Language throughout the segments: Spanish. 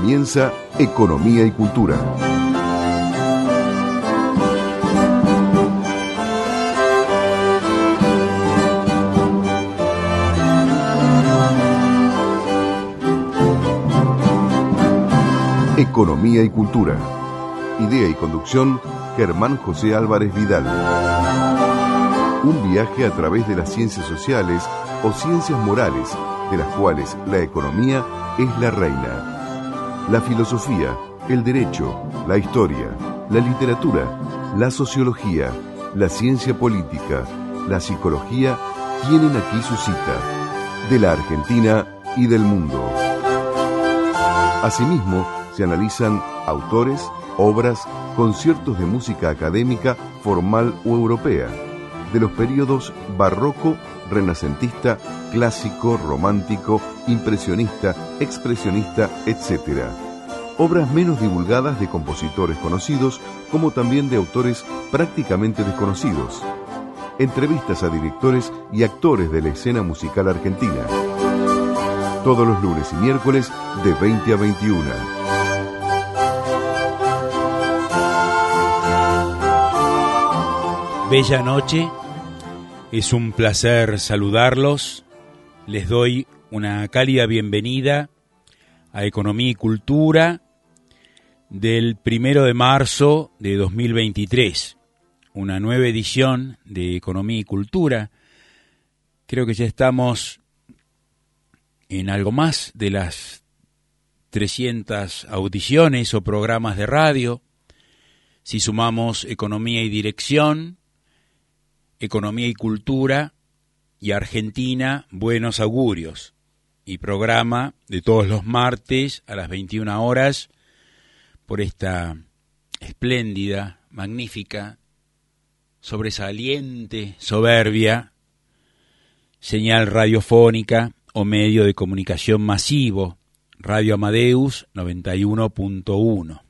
comienza Economía y Cultura. Economía y Cultura. Idea y conducción, Germán José Álvarez Vidal. Un viaje a través de las ciencias sociales o ciencias morales, de las cuales la economía es la reina. La filosofía, el derecho, la historia, la literatura, la sociología, la ciencia política, la psicología tienen aquí su cita, de la Argentina y del mundo. Asimismo, se analizan autores, obras, conciertos de música académica, formal o europea, de los períodos barroco, renacentista, clásico, romántico, impresionista, expresionista, etc. Obras menos divulgadas de compositores conocidos, como también de autores prácticamente desconocidos. Entrevistas a directores y actores de la escena musical argentina. Todos los lunes y miércoles de 20 a 21. Bella noche, es un placer saludarlos. Les doy una cálida bienvenida a Economía y Cultura del 1 de marzo de 2023. Una nueva edición de Economía y Cultura. Creo que ya estamos en algo más de las 300 audiciones o programas de radio. Si sumamos Economía y Dirección, Economía y Cultura y Argentina, Buenos Augurios, y programa de todos los martes a las 21 horas por esta espléndida, magnífica, sobresaliente, soberbia señal radiofónica o medio de comunicación masivo, Radio Amadeus 91.1.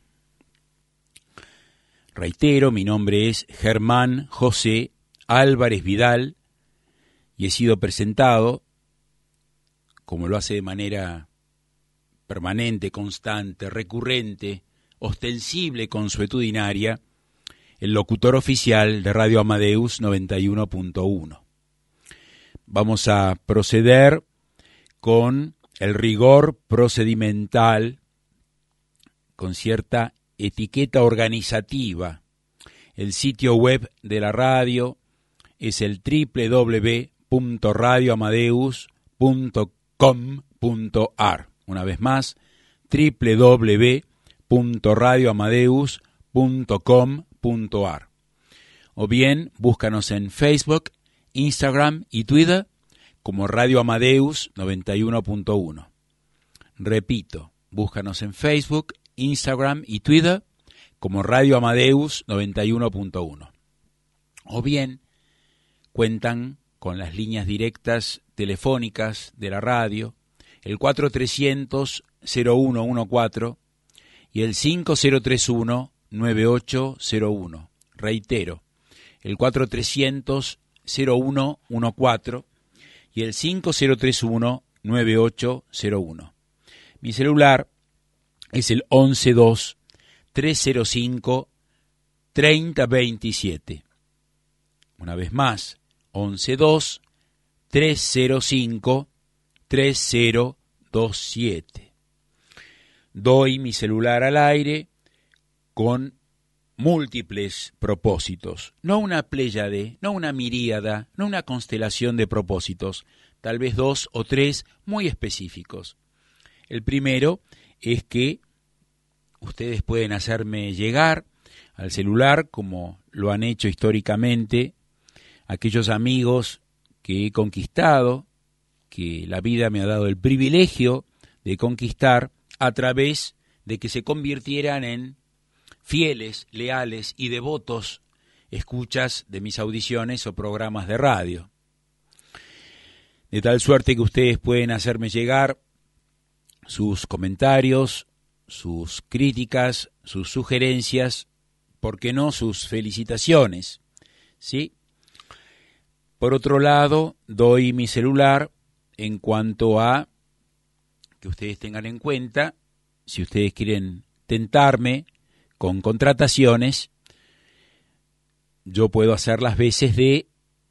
Reitero, mi nombre es Germán José Álvarez Vidal y he sido presentado, como lo hace de manera permanente, constante, recurrente, ostensible, consuetudinaria, el locutor oficial de Radio Amadeus 91.1. Vamos a proceder con el rigor procedimental, con cierta etiqueta organizativa. El sitio web de la radio es el www.radioamadeus.com.ar. Una vez más, www.radioamadeus.com.ar. O bien, búscanos en Facebook, Instagram y Twitter como Radio Amadeus 91.1. Repito, búscanos en Facebook, Instagram y Twitter como Radio Amadeus 91.1. O bien, cuentan con las líneas directas telefónicas de la radio, el 4300-0114 y el 5031-9801. Reitero, el 4300-0114 y el 5031-9801. Mi celular es el 112-305-3027. Una vez más, 112-305-3027. Doy mi celular al aire con múltiples propósitos, no una pléyade, no una miríada, no una constelación de propósitos, tal vez 2 o 3 muy específicos. El primero es que ustedes pueden hacerme llegar al celular, como lo han hecho históricamente, aquellos amigos que he conquistado, que la vida me ha dado el privilegio de conquistar a través de que se convirtieran en fieles, leales y devotos escuchas de mis audiciones o programas de radio. De tal suerte que ustedes pueden hacerme llegar sus comentarios, sus críticas, sus sugerencias, ¿por qué no sus felicitaciones? ¿Sí? Por otro lado, doy mi celular en cuanto a que ustedes tengan en cuenta, si ustedes quieren tentarme con contrataciones, yo puedo hacer las veces de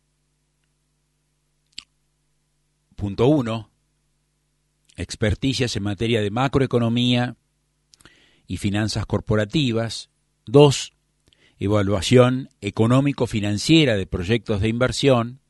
punto 1, experticias en materia de macroeconomía y finanzas corporativas. 2, evaluación económico-financiera de proyectos de inversión.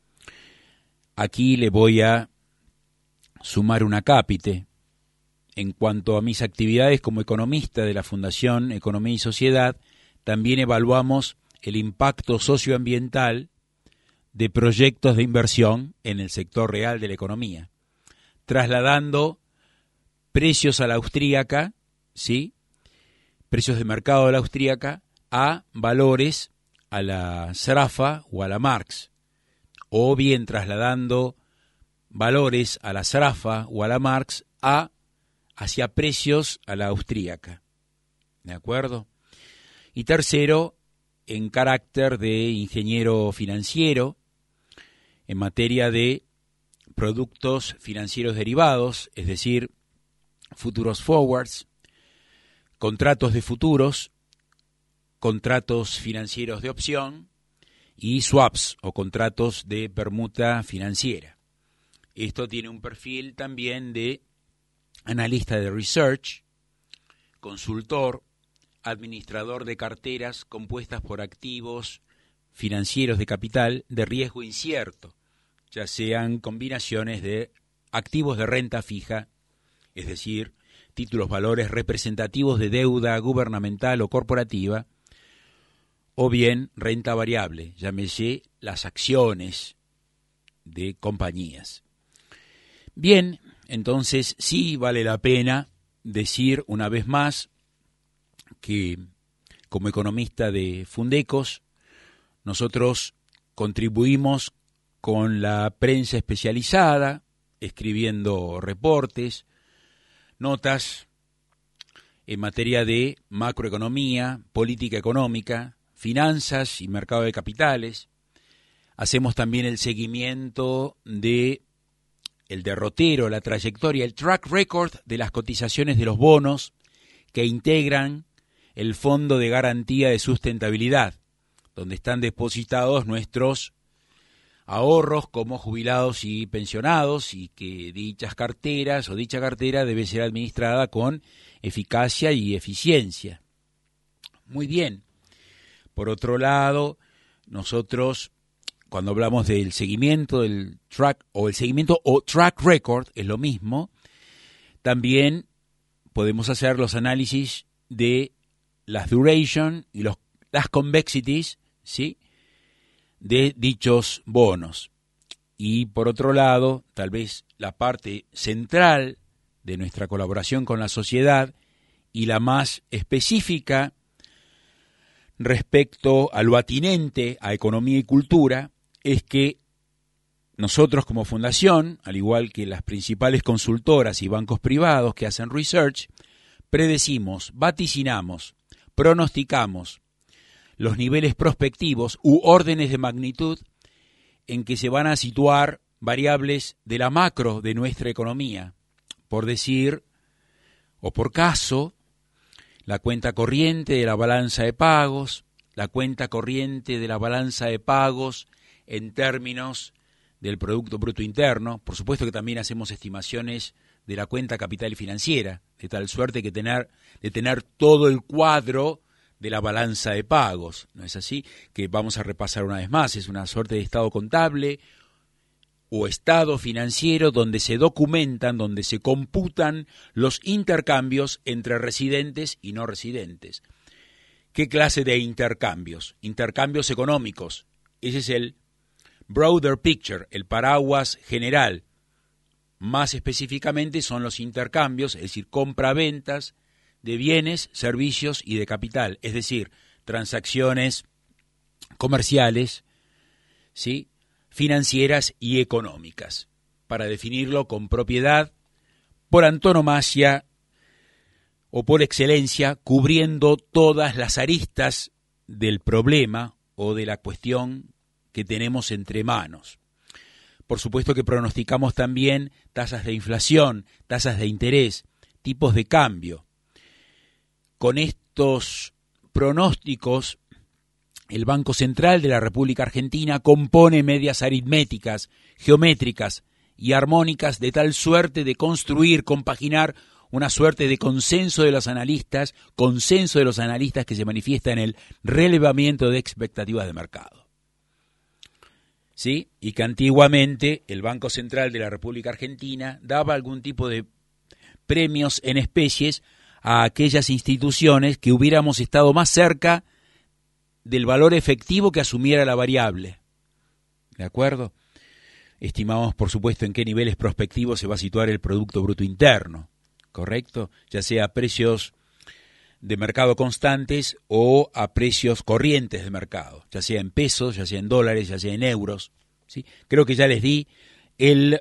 Aquí le voy a sumar un acápite. En cuanto a mis actividades como economista de la Fundación Economía y Sociedad, también evaluamos el impacto socioambiental de proyectos de inversión en el sector real de la economía, trasladando precios a la austríaca, ¿sí? Precios de mercado de la austríaca a valores a la Srafa o a la Marx, o bien trasladando valores a la Srafa o a la Marx hacia precios a la austríaca. ¿De acuerdo? Y tercero, en carácter de ingeniero financiero, en materia de productos financieros derivados, es decir, futuros forwards, contratos de futuros, contratos financieros de opción y swaps o contratos de permuta financiera. Esto tiene un perfil también de analista de research, consultor, administrador de carteras compuestas por activos financieros de capital de riesgo incierto, ya sean combinaciones de activos de renta fija, es decir, títulos valores representativos de deuda gubernamental o corporativa, o bien renta variable, llámese las acciones de compañías. Bien, entonces sí vale la pena decir una vez más que como economista de Fundecos, nosotros contribuimos con la prensa especializada, escribiendo reportes, notas en materia de macroeconomía, política económica, finanzas y mercado de capitales. Hacemos también el seguimiento de el derrotero, la trayectoria, el track record de las cotizaciones de los bonos que integran el Fondo de Garantía de Sustentabilidad, donde están depositados nuestros ahorros como jubilados y pensionados, y que dichas carteras o dicha cartera debe ser administrada con eficacia y eficiencia. Muy bien. Por otro lado, nosotros, cuando hablamos del seguimiento del track o el seguimiento o track record, es lo mismo, también podemos hacer los análisis de las duration y las convexities, ¿sí?, de dichos bonos. Y por otro lado, tal vez la parte central de nuestra colaboración con la sociedad y la más específica respecto a lo atinente a economía y cultura es que nosotros como fundación, al igual que las principales consultoras y bancos privados que hacen research, predecimos, vaticinamos, pronosticamos los niveles prospectivos u órdenes de magnitud en que se van a situar variables de la macro de nuestra economía. Por decir, o por caso, la cuenta corriente de la balanza de pagos, la cuenta corriente de la balanza de pagos en términos del Producto Bruto Interno. Por supuesto que también hacemos estimaciones de la cuenta capital y financiera, de tal suerte que de tener todo el cuadro de la balanza de pagos, ¿no es así? Que vamos a repasar una vez más, es una suerte de estado contable o estado financiero donde se documentan, donde se computan los intercambios entre residentes y no residentes. ¿Qué clase de intercambios? Intercambios económicos. Ese es el broader picture, el paraguas general. Más específicamente son los intercambios, es decir, compra-ventas de bienes, servicios y de capital, es decir, transacciones comerciales, ¿sí?, financieras y económicas, para definirlo con propiedad, por antonomasia o por excelencia, cubriendo todas las aristas del problema o de la cuestión que tenemos entre manos. Por supuesto que pronosticamos también tasas de inflación, tasas de interés, tipos de cambio. con estos pronósticos, el Banco Central de la República Argentina compone medias aritméticas, geométricas y armónicas de tal suerte de construir, compaginar una suerte de consenso de los analistas que se manifiesta en el relevamiento de expectativas de mercado. ¿Sí? Y que antiguamente el Banco Central de la República Argentina daba algún tipo de premios en especies a aquellas instituciones que hubiéramos estado más cerca del valor efectivo que asumiera la variable. ¿De acuerdo? Estimamos, por supuesto, en qué niveles prospectivos se va a situar el Producto Bruto Interno, ¿correcto? Ya sea a precios de mercado constantes o a precios corrientes de mercado, ya sea en pesos, ya sea en dólares, ya sea en euros, ¿sí? Creo que ya les di el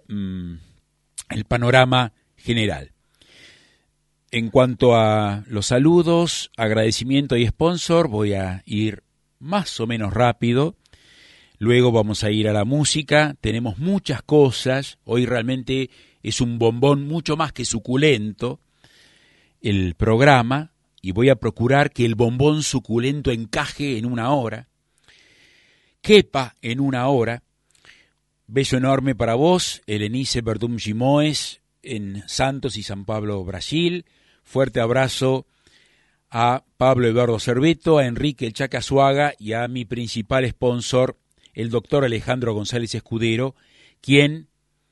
panorama general. En cuanto a los saludos, agradecimiento y sponsor, voy a ir más o menos rápido. Luego vamos a ir a la música. Tenemos muchas cosas. Hoy realmente es un bombón mucho más que suculento el programa, y voy a procurar que el bombón suculento encaje en una hora, quepa en una hora. Beso enorme para vos, Elenice Verdum Gimoes, en Santos y San Pablo, Brasil. Fuerte abrazo a Pablo Eduardo Cerveto, a Enrique El Chaca Suaga y a mi principal sponsor, el doctor Alejandro González Escudero, quien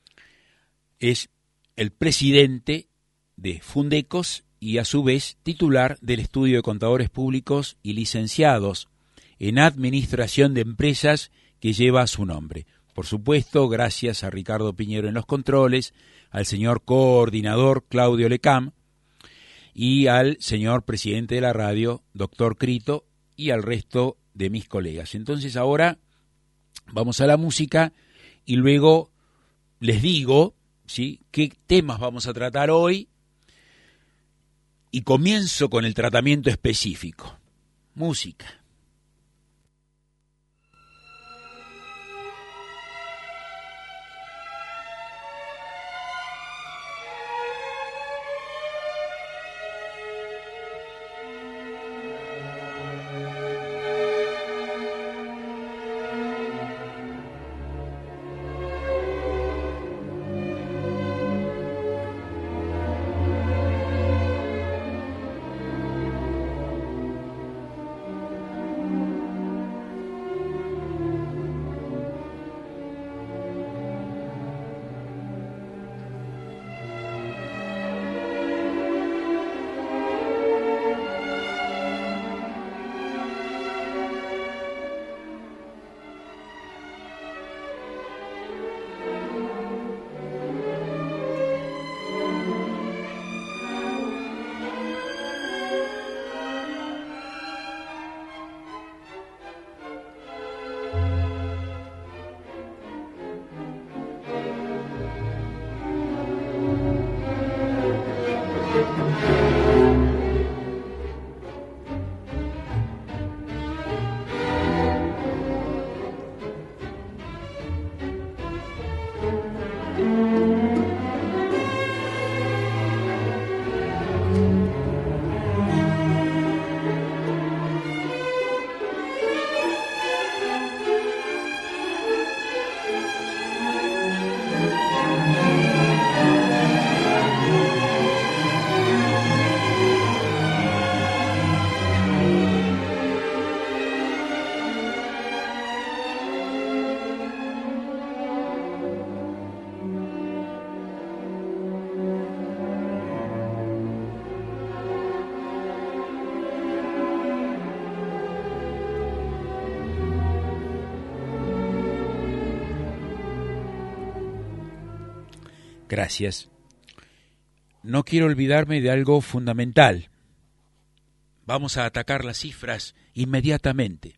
es el presidente de Fundecos y a su vez titular del Estudio de Contadores Públicos y licenciados en Administración de Empresas que lleva su nombre. Por supuesto, gracias a Ricardo Piñero en los controles, al señor coordinador Claudio Lecam y al señor presidente de la radio, doctor Crito, y al resto de mis colegas. Entonces ahora vamos a la música y luego les digo, ¿sí?, qué temas vamos a tratar hoy, y comienzo con el tratamiento específico. Música. Gracias. No quiero olvidarme de algo fundamental. Vamos a atacar las cifras inmediatamente.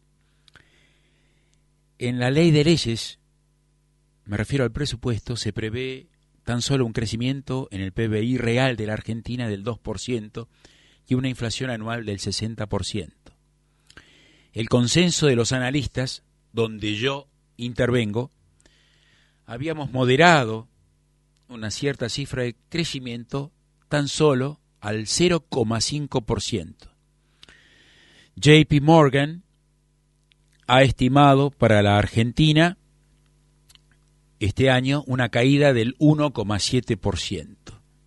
En la ley de leyes, me refiero al presupuesto, se prevé tan solo un crecimiento en el PBI real de la Argentina del 2% y una inflación anual del 60%. El consenso de los analistas, donde yo intervengo, habíamos moderado una cierta cifra de crecimiento tan solo al 0,5%. JP Morgan ha estimado para la Argentina este año una caída del 1,7%.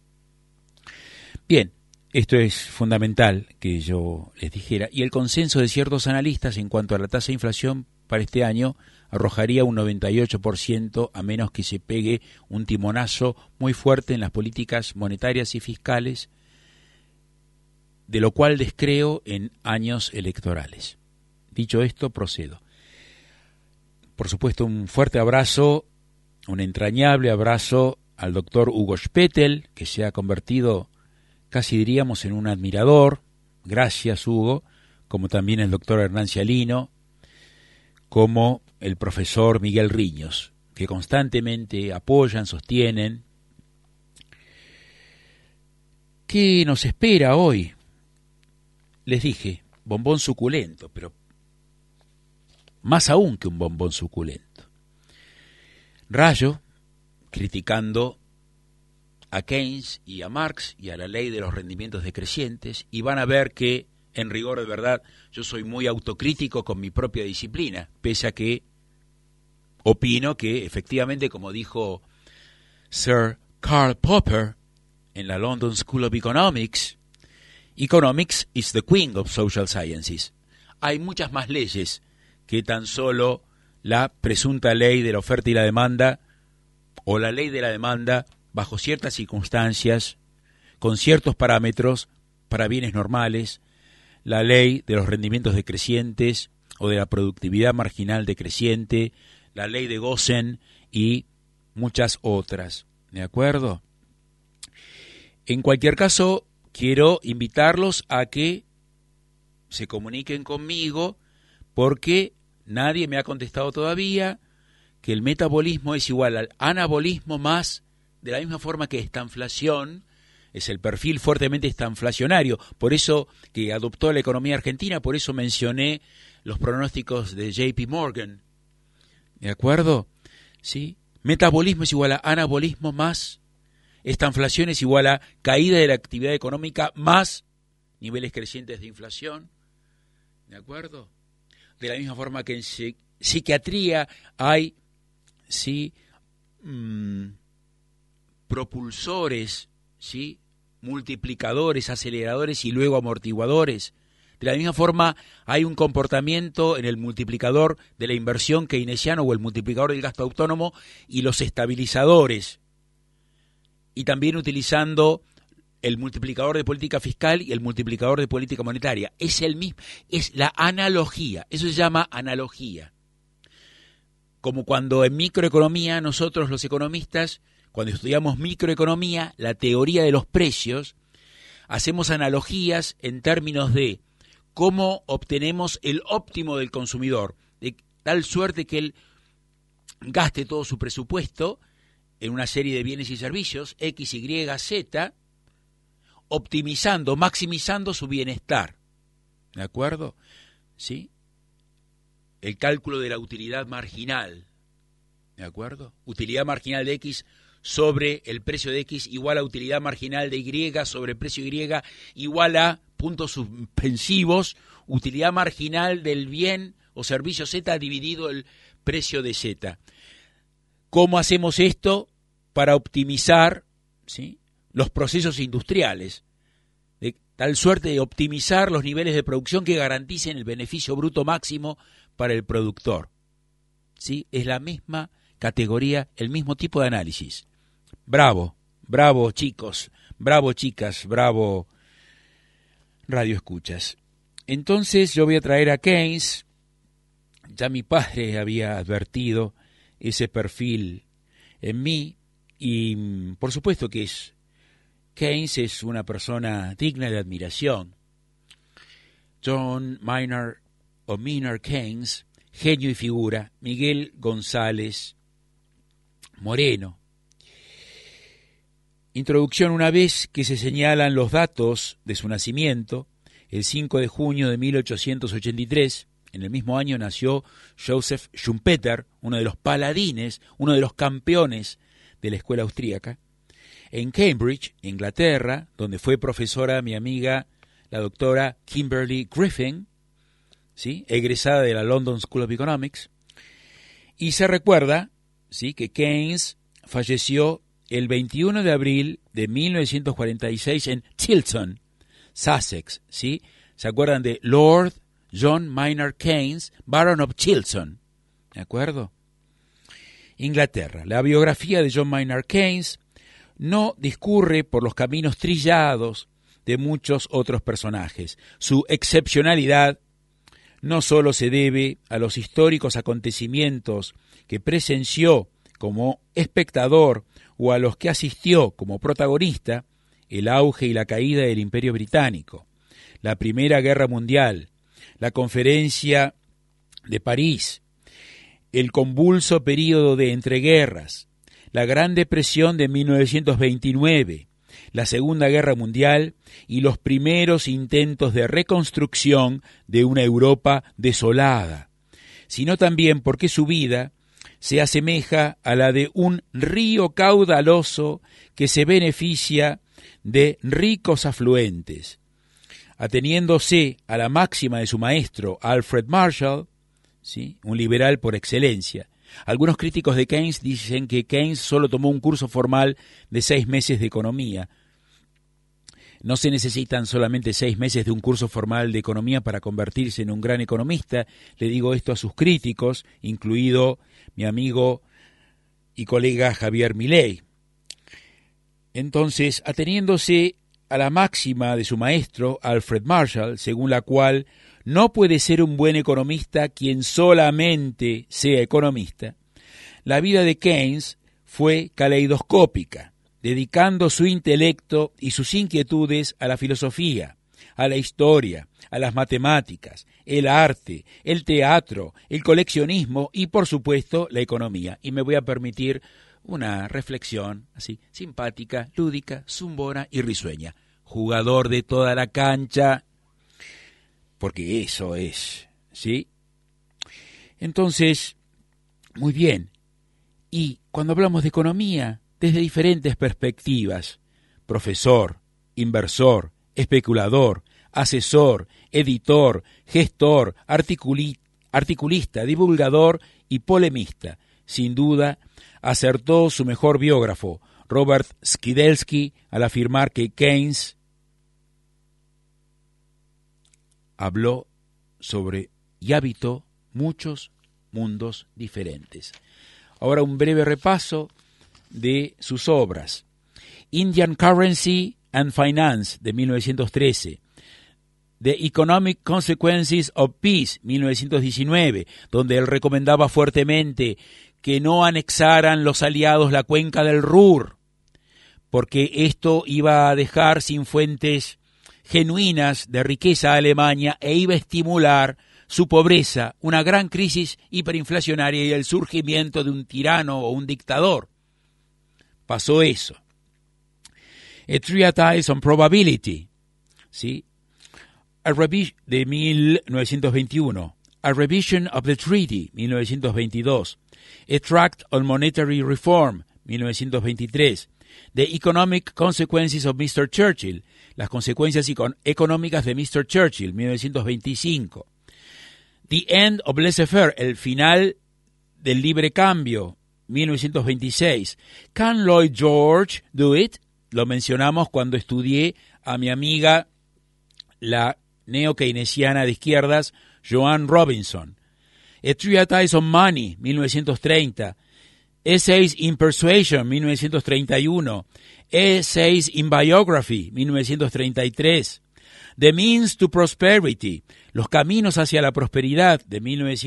Bien, esto es fundamental que yo les dijera. Y el consenso de ciertos analistas en cuanto a la tasa de inflación para este año arrojaría un 98%, a menos que se pegue un timonazo muy fuerte en las políticas monetarias y fiscales, de lo cual descreo en años electorales. Dicho esto, procedo. Por supuesto, un fuerte abrazo, un entrañable abrazo al doctor Hugo Spettel, que se ha convertido, casi diríamos, en un admirador. Gracias, Hugo. Como también el doctor Hernán Cialino, como el profesor Miguel Riños, que constantemente apoyan, sostienen. ¿Qué nos espera hoy? Les dije, bombón suculento, pero más aún que un bombón suculento. Rayo, criticando a Keynes y a Marx y a la ley de los rendimientos decrecientes, y van a ver que, en rigor de verdad, yo soy muy autocrítico con mi propia disciplina, pese a que opino que, efectivamente, como dijo Sir Karl Popper en la London School of Economics, Economics is the queen of social sciences. Hay muchas más leyes que tan solo la presunta ley de la oferta y la demanda, o la ley de la demanda bajo ciertas circunstancias, con ciertos parámetros, para bienes normales, la ley de los rendimientos decrecientes o de la productividad marginal decreciente, la ley de Gosen y muchas otras. ¿De acuerdo? En cualquier caso, quiero invitarlos a que se comuniquen conmigo, porque nadie me ha contestado todavía que el metabolismo es igual al anabolismo más, de la misma forma que esta inflación es el perfil fuertemente estanflacionario, por eso que adoptó la economía argentina, por eso mencioné los pronósticos de JP Morgan. ¿De acuerdo? ¿Sí? Metabolismo es igual a anabolismo más, estanflación es igual a caída de la actividad económica más niveles crecientes de inflación. ¿De acuerdo? De la misma forma que en psiquiatría hay, ¿sí?, propulsores, ¿sí?, multiplicadores, aceleradores y luego amortiguadores. De la misma forma hay un comportamiento en el multiplicador de la inversión keynesiano o el multiplicador del gasto autónomo y los estabilizadores. Y también utilizando el multiplicador de política fiscal y el multiplicador de política monetaria. Es el mismo, es la analogía, eso se llama analogía. Como cuando en microeconomía nosotros los economistas, cuando estudiamos microeconomía, la teoría de los precios, hacemos analogías en términos de cómo obtenemos el óptimo del consumidor, de tal suerte que él gaste todo su presupuesto en una serie de bienes y servicios, X, Y, Z, optimizando, maximizando su bienestar. ¿De acuerdo? ¿Sí? El cálculo de la utilidad marginal. ¿De acuerdo? Utilidad marginal de X sobre el precio de X igual a utilidad marginal de Y sobre precio Y igual a puntos suspensivos, utilidad marginal del bien o servicio Z dividido el precio de Z. ¿Cómo hacemos esto para optimizar, ¿sí?, los procesos industriales? De tal suerte de optimizar los niveles de producción que garanticen el beneficio bruto máximo para el productor. ¿Sí? Es la misma categoría, el mismo tipo de análisis. Bravo, bravo chicos, bravo chicas, bravo radio escuchas. Entonces yo voy a traer a Keynes. Ya mi padre había advertido ese perfil en mí y por supuesto que Keynes es una persona digna de admiración. John Maynard Keynes, genio y figura. Miguel González Moreno. Introducción: una vez que se señalan los datos de su nacimiento, el 5 de junio de 1883, en el mismo año nació Joseph Schumpeter, uno de los paladines, uno de los campeones de la escuela austríaca, en Cambridge, Inglaterra, donde fue profesora mi amiga, la doctora Kimberly Griffin, ¿sí?, egresada de la London School of Economics, y se recuerda, ¿sí?, que Keynes falleció el 21 de abril de 1946 en Chilton, Sussex, ¿sí? ¿Se acuerdan de Lord John Maynard Keynes, Baron of Chilton? ¿De acuerdo? Inglaterra. La biografía de John Maynard Keynes no discurre por los caminos trillados de muchos otros personajes. Su excepcionalidad no solo se debe a los históricos acontecimientos que presenció como espectador o a los que asistió como protagonista, el auge y la caída del Imperio Británico, la Primera Guerra Mundial, la Conferencia de París, el convulso período de entreguerras, la Gran Depresión de 1929, la Segunda Guerra Mundial y los primeros intentos de reconstrucción de una Europa desolada, sino también porque su vida se asemeja a la de un río caudaloso que se beneficia de ricos afluentes. Ateniéndose a la máxima de su maestro Alfred Marshall, ¿sí?, un liberal por excelencia. Algunos críticos de Keynes dicen que Keynes solo tomó un curso formal de 6 meses de economía. No se necesitan solamente 6 meses de un curso formal de economía para convertirse en un gran economista. Le digo esto a sus críticos, incluido mi amigo y colega Javier Milei. Entonces, ateniéndose a la máxima de su maestro Alfred Marshall, según la cual no puede ser un buen economista quien solamente sea economista, la vida de Keynes fue caleidoscópica, dedicando su intelecto y sus inquietudes a la filosofía, a la historia, a las matemáticas, el arte, el teatro, el coleccionismo y, por supuesto, la economía. Y me voy a permitir una reflexión así, simpática, lúdica, zumbona y risueña. Jugador de toda la cancha, porque eso es, ¿sí? Entonces, muy bien. Y cuando hablamos de economía, desde diferentes perspectivas, profesor, inversor, especulador, asesor, editor, gestor, articulista, divulgador y polemista, sin duda, acertó su mejor biógrafo, Robert Skidelsky, al afirmar que Keynes habló sobre y habitó muchos mundos diferentes. Ahora un breve repaso de sus obras. Indian Currency and Finance, de 1913. The Economic Consequences of Peace, 1919, donde él recomendaba fuertemente que no anexaran los aliados la cuenca del Ruhr, porque esto iba a dejar sin fuentes genuinas de riqueza a Alemania e iba a estimular su pobreza, una gran crisis hiperinflacionaria y el surgimiento de un tirano o un dictador. Pasó eso. A Treatise on Probability, ¿sí?, de 1921. A Revision of the Treaty, 1922. A Tract on Monetary Reform, 1923. The Economic Consequences of Mr. Churchill, las consecuencias económicas de Mr. Churchill, 1925. The End of Laissez-faire, el final del libre cambio, 1926. Can Lloyd George do it? Lo mencionamos cuando estudié a mi amiga, la neo-keynesiana de izquierdas, Joanne Robinson. A Treatise on Money, 1930. Essays in Persuasion, 1931. Essays in Biography, 1933. The Means to Prosperity, Los Caminos hacia la Prosperidad, de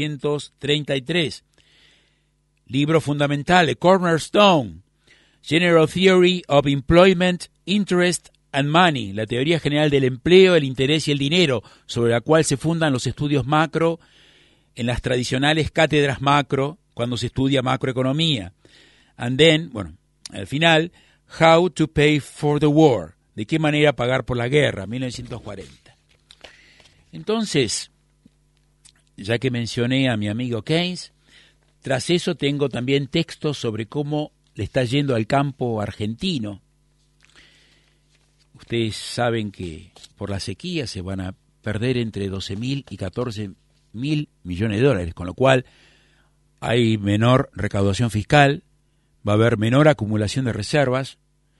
1933. Libro fundamental, A Cornerstone, General Theory of Employment, Interest and Money, la teoría general del empleo, el interés y el dinero, sobre la cual se fundan los estudios macro en las tradicionales cátedras macro, cuando se estudia macroeconomía. And then, bueno, al final, How to Pay for the War, de qué manera pagar por la guerra, 1940. Entonces, ya que mencioné a mi amigo Keynes, tras eso tengo también textos sobre cómo le está yendo al campo argentino. Ustedes saben que por la sequía se van a perder entre 12.000 y 14 1.000 millones de dólares, con lo cual hay menor recaudación fiscal, va a haber menor acumulación de reservas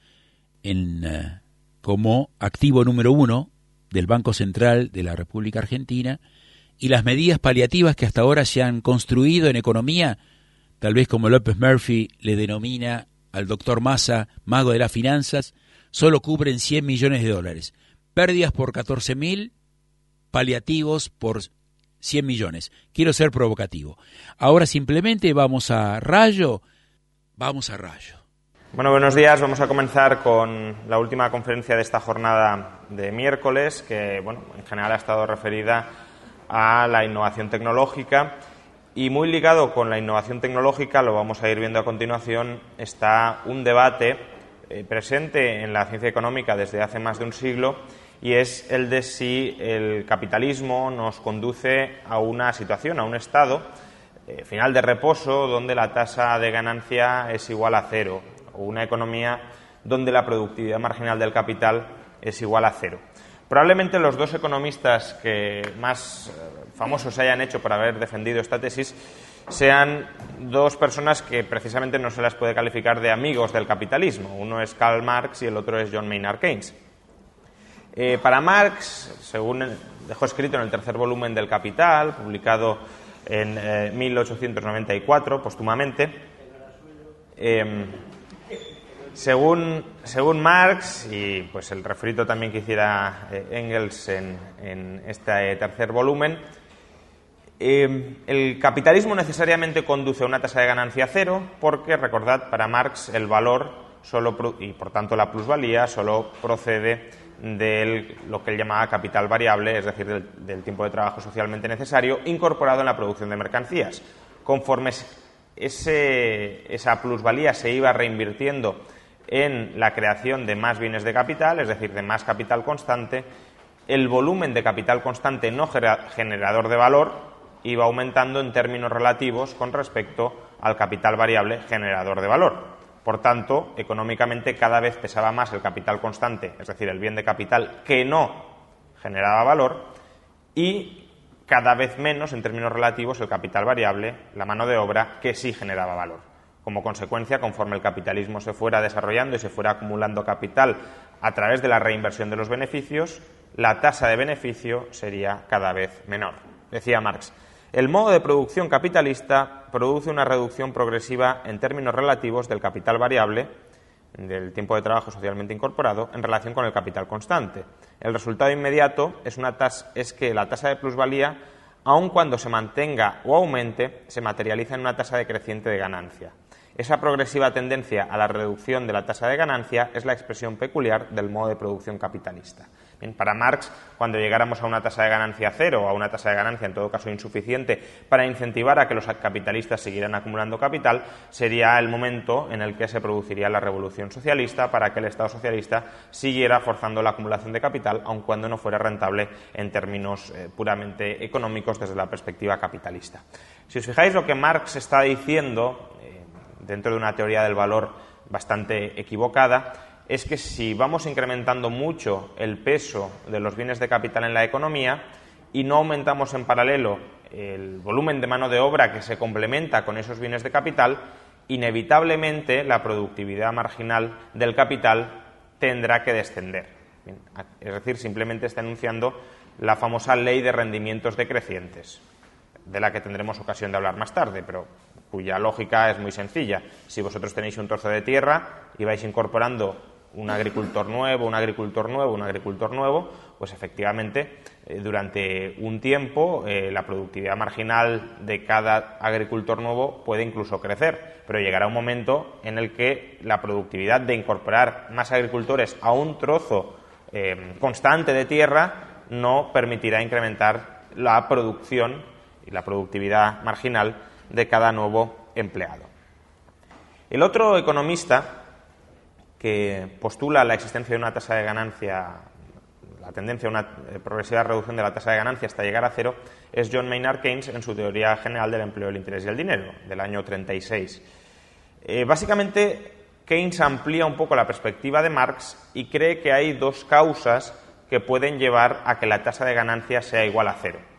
como activo número 1 del Banco Central de la República Argentina, y las medidas paliativas que hasta ahora se han construido en economía, tal vez como López Murphy le denomina al doctor Massa, mago de las finanzas, solo cubren 100 millones de dólares. Pérdidas por 14.000, paliativos por 100 millones. Quiero ser provocativo. Ahora simplemente vamos a rayo. Bueno, buenos días. Vamos a comenzar con la última conferencia de esta jornada de miércoles, que en general ha estado referida a la innovación tecnológica, y muy ligado con la innovación tecnológica, lo vamos a ir viendo a continuación, está un debate presente en la ciencia económica desde hace más de un siglo, y es el de si el capitalismo nos conduce a una situación, a un estado final de reposo donde la tasa de ganancia es igual a cero, o una economía donde la productividad marginal del capital es igual a cero. Probablemente los dos economistas que más famosos se hayan hecho por haber defendido esta tesis sean dos personas que precisamente no se las puede calificar de amigos del capitalismo. Uno es Karl Marx y el otro es John Maynard Keynes. Para Marx, según dejó escrito en el tercer volumen del Capital, publicado en 1894, póstumamente, según Marx, y pues el refrito también que hiciera Engels en este tercer volumen, el capitalismo necesariamente conduce a una tasa de ganancia cero porque, recordad, para Marx el valor y por tanto la plusvalía solo procede de lo que él llamaba capital variable, es decir, del tiempo de trabajo socialmente necesario incorporado en la producción de mercancías. Conforme esa plusvalía se iba reinvirtiendo en la creación de más bienes de capital, es decir, de más capital constante, el volumen de capital constante no generador de valor iba aumentando en términos relativos con respecto al capital variable generador de valor. Por tanto, económicamente cada vez pesaba más el capital constante, es decir, el bien de capital que no generaba valor, y cada vez menos en términos relativos el capital variable, la mano de obra, que sí generaba valor. Como consecuencia, conforme el capitalismo se fuera desarrollando y se fuera acumulando capital a través de la reinversión de los beneficios, la tasa de beneficio sería cada vez menor. Decía Marx, el modo de producción capitalista produce una reducción progresiva en términos relativos del capital variable, del tiempo de trabajo socialmente incorporado, en relación con el capital constante. El resultado inmediato es que la tasa de plusvalía, aun cuando se mantenga o aumente, se materializa en una tasa decreciente de ganancia. Esa progresiva tendencia a la reducción de la tasa de ganancia es la expresión peculiar del modo de producción capitalista. Bien, para Marx, cuando llegáramos a una tasa de ganancia cero o a una tasa de ganancia, en todo caso insuficiente, para incentivar a que los capitalistas siguieran acumulando capital, sería el momento en el que se produciría la revolución socialista para que el Estado socialista siguiera forzando la acumulación de capital, aun cuando no fuera rentable en términos puramente económicos desde la perspectiva capitalista. Si os fijáis, lo que Marx está diciendo dentro de una teoría del valor bastante equivocada, es que si vamos incrementando mucho el peso de los bienes de capital en la economía y no aumentamos en paralelo el volumen de mano de obra que se complementa con esos bienes de capital, inevitablemente la productividad marginal del capital tendrá que descender. Bien, es decir, simplemente está enunciando la famosa ley de rendimientos decrecientes, de la que tendremos ocasión de hablar más tarde, pero cuya lógica es muy sencilla. Si vosotros tenéis un trozo de tierra y vais incorporando un agricultor nuevo, pues efectivamente durante un tiempo la productividad marginal de cada agricultor nuevo puede incluso crecer, pero llegará un momento en el que la productividad de incorporar más agricultores a un trozo constante de tierra no permitirá incrementar la producción y la productividad marginal de cada nuevo empleado. El otro economista que postula la existencia de una tasa de ganancia, la tendencia a una progresiva reducción de la tasa de ganancia hasta llegar a cero, es John Maynard Keynes en su teoría general del empleo, el interés y el dinero, del año 36. Básicamente, Keynes amplía un poco la perspectiva de Marx y cree que hay dos causas que pueden llevar a que la tasa de ganancia sea igual a cero.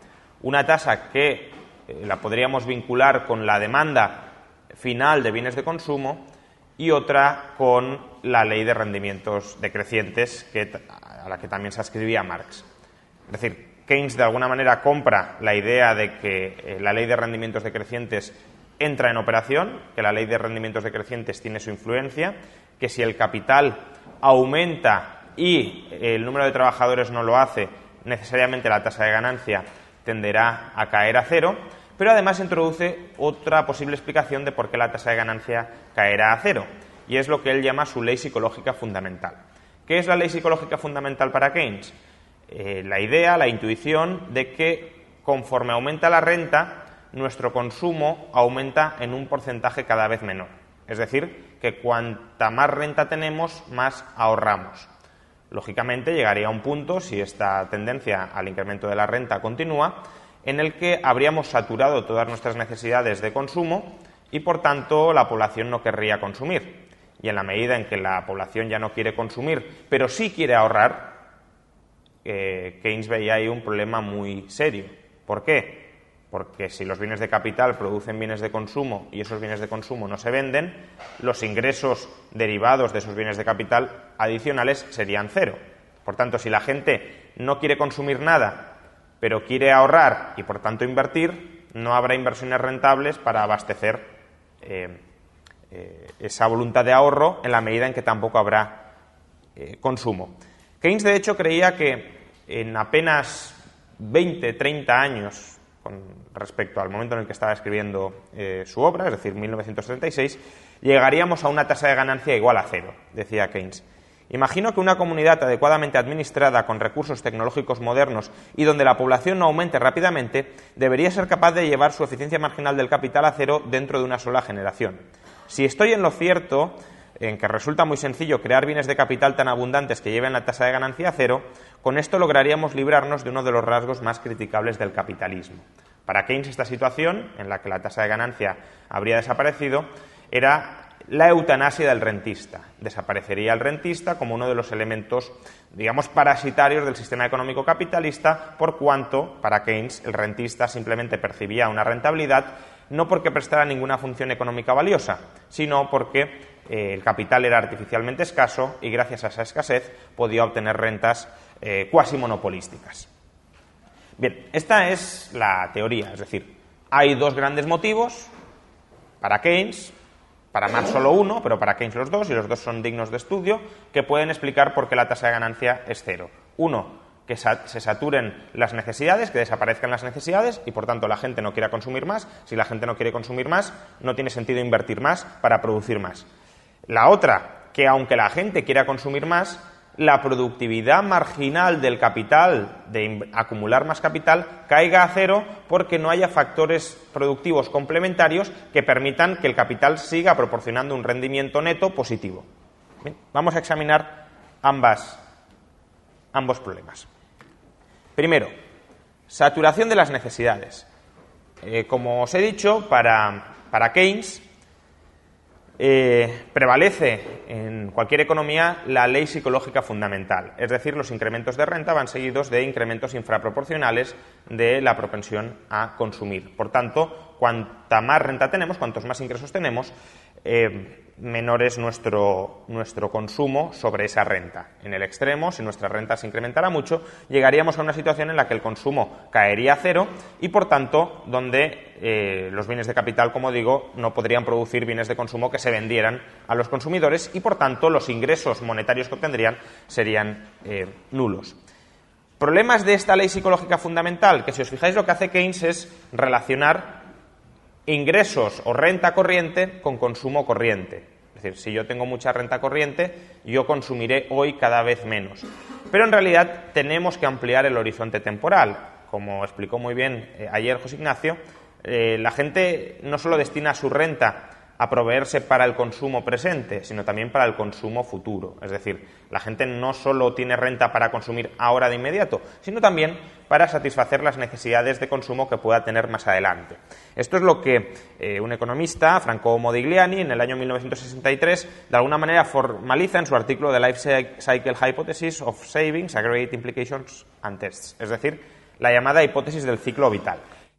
Una tasa que la podríamos vincular con la demanda final de bienes de consumo y otra con la ley de rendimientos decrecientes a la que también se ascribía Marx. Es decir, Keynes de alguna manera compra la idea de que la ley de rendimientos decrecientes entra en operación, que la ley de rendimientos decrecientes tiene su influencia, que si el capital aumenta y el número de trabajadores no lo hace, necesariamente la tasa de ganancia tenderá a caer a cero, pero además introduce otra posible explicación de por qué la tasa de ganancia caerá a cero, y es lo que él llama su ley psicológica fundamental. ¿Qué es la ley psicológica fundamental para Keynes? La idea, la intuición de que conforme aumenta la renta, nuestro consumo aumenta en un porcentaje cada vez menor. Es decir, que cuanta más renta tenemos, más ahorramos. Lógicamente, llegaría a un punto, si esta tendencia al incremento de la renta continúa, en el que habríamos saturado todas nuestras necesidades de consumo y, por tanto, la población no querría consumir. Y en la medida en que la población ya no quiere consumir, pero sí quiere ahorrar, Keynes veía ahí un problema muy serio. ¿Por qué? Porque si los bienes de capital producen bienes de consumo y esos bienes de consumo no se venden, los ingresos derivados de esos bienes de capital adicionales serían cero. Por tanto, si la gente no quiere consumir nada, pero quiere ahorrar y por tanto invertir, no habrá inversiones rentables para abastecer esa voluntad de ahorro en la medida en que tampoco habrá consumo. Keynes, de hecho, creía que en apenas 20, 30 años, con respecto al momento en el que estaba escribiendo su obra, es decir, 1936, llegaríamos a una tasa de ganancia igual a cero, decía Keynes. Imagino que una comunidad adecuadamente administrada con recursos tecnológicos modernos y donde la población no aumente rápidamente, debería ser capaz de llevar su eficiencia marginal del capital a cero dentro de una sola generación. Si estoy en lo cierto en que resulta muy sencillo crear bienes de capital tan abundantes que lleven la tasa de ganancia a cero, con esto lograríamos librarnos de uno de los rasgos más criticables del capitalismo. Para Keynes, esta situación, en la que la tasa de ganancia habría desaparecido, era la eutanasia del rentista. Desaparecería el rentista como uno de los elementos, digamos, parasitarios del sistema económico capitalista, por cuanto, para Keynes, el rentista simplemente percibía una rentabilidad no porque prestara ninguna función económica valiosa, sino porque el capital era artificialmente escaso y gracias a esa escasez podía obtener rentas cuasi monopolísticas. Bien, esta es la teoría, es decir, hay dos grandes motivos para Keynes, para Marx solo uno, pero para Keynes los dos, y los dos son dignos de estudio, que pueden explicar por qué la tasa de ganancia es cero. Uno, que se saturen las necesidades, que desaparezcan las necesidades y por tanto la gente no quiera consumir más. Si la gente no quiere consumir más, no tiene sentido invertir más para producir más. La otra, que aunque la gente quiera consumir más, la productividad marginal del capital, de acumular más capital, caiga a cero porque no haya factores productivos complementarios que permitan que el capital siga proporcionando un rendimiento neto positivo. Bien, vamos a examinar ambos problemas. Primero, saturación de las necesidades. Como os he dicho, para Keynes prevalece en cualquier economía la ley psicológica fundamental, es decir, los incrementos de renta van seguidos de incrementos infraproporcionales de la propensión a consumir. Por tanto, cuanta más renta tenemos, cuantos más ingresos tenemos, menor es nuestro consumo sobre esa renta. En el extremo, si nuestra renta se incrementara mucho, llegaríamos a una situación en la que el consumo caería a cero y, por tanto, donde los bienes de capital, como digo, no podrían producir bienes de consumo que se vendieran a los consumidores y, por tanto, los ingresos monetarios que obtendrían serían nulos. Problemas de esta ley psicológica fundamental, que si os fijáis lo que hace Keynes es relacionar ingresos o renta corriente con consumo corriente. Es decir, si yo tengo mucha renta corriente, yo consumiré hoy cada vez menos. Pero en realidad tenemos que ampliar el horizonte temporal. Como explicó muy bien ayer José Ignacio, la gente no solo destina su renta a proveerse para el consumo presente, sino también para el consumo futuro. Es decir, la gente no solo tiene renta para consumir ahora de inmediato, sino también para satisfacer las necesidades de consumo que pueda tener más adelante. Esto es lo que un economista, Franco Modigliani, en el año 1963, de alguna manera formaliza en su artículo The Life Cycle Hypothesis of Savings, Aggregate Implications and Tests. Es decir, la llamada hipótesis del ciclo vital.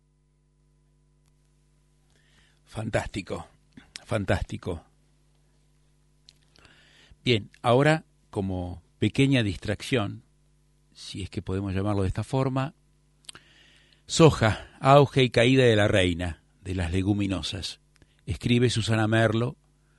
Fantástico, fantástico. Bien, ahora, como pequeña distracción, si es que podemos llamarlo de esta forma, soja, auge y caída de la reina de las leguminosas. Escribe Susana Merlo,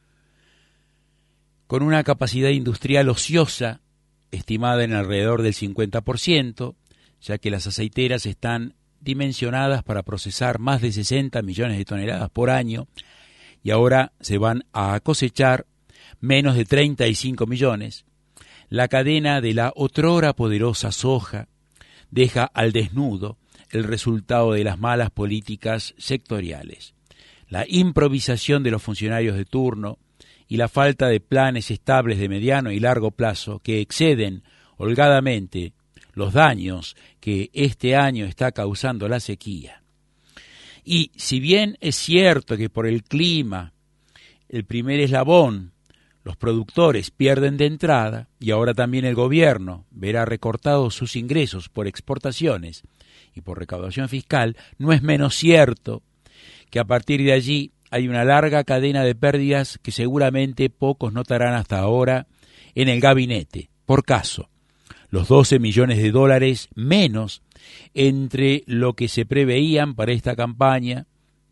con una capacidad industrial ociosa estimada en alrededor del 50%, ya que las aceiteras están dimensionadas para procesar más de 60 millones de toneladas por año y ahora se van a cosechar menos de 35 millones. La cadena de la otrora poderosa soja deja al desnudo el resultado de las malas políticas sectoriales, la improvisación de los funcionarios de turno y la falta de planes estables de mediano y largo plazo que exceden holgadamente los daños que este año está causando la sequía. Y si bien es cierto que por el clima, el primer eslabón, los productores pierden de entrada y ahora también el gobierno verá recortados sus ingresos por exportaciones y por recaudación fiscal, no es menos cierto que a partir de allí hay una larga cadena de pérdidas que seguramente pocos notarán hasta ahora en el gabinete. Por caso, los 12 millones de dólares menos entre lo que se preveían para esta campaña